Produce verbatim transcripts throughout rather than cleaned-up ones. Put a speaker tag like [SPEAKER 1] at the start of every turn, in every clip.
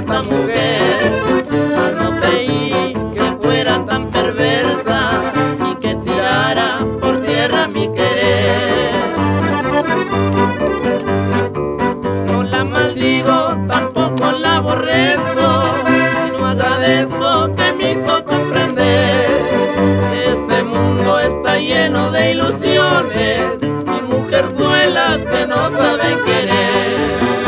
[SPEAKER 1] esta mujer. No creí que fuera tan perversa y que tirara por tierra mi querer. No la maldigo, tampoco la aborrezco, y no agradezco que me hizo comprender. Este mundo está lleno de ilusiones y mujerzuelas que no saben querer.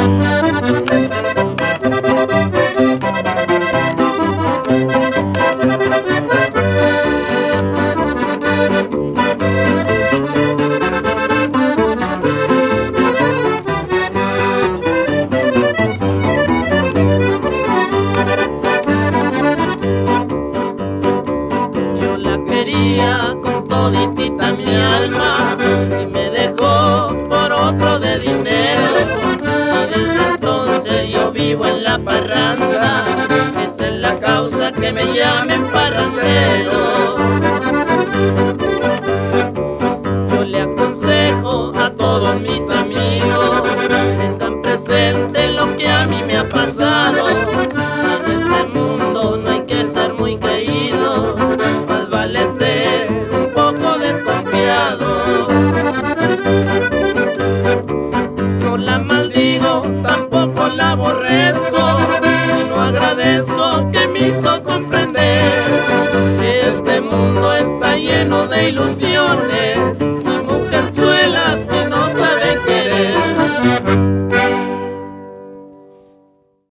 [SPEAKER 1] Con toditita mi alma y me dejó por otro de dinero, y desde entonces yo vivo en la parranda. Esa es la causa que me llamen parrandero. Yo le aconsejo a todos mis amigos, tengan presente lo que a mí me ha pasado. En este mundo no hay que ser muy creído, más vale ser un poco desconfiado. No la maldigo, tampoco la aborrezco, y no agradezco que me hizo comprender que este mundo está lleno de ilusiones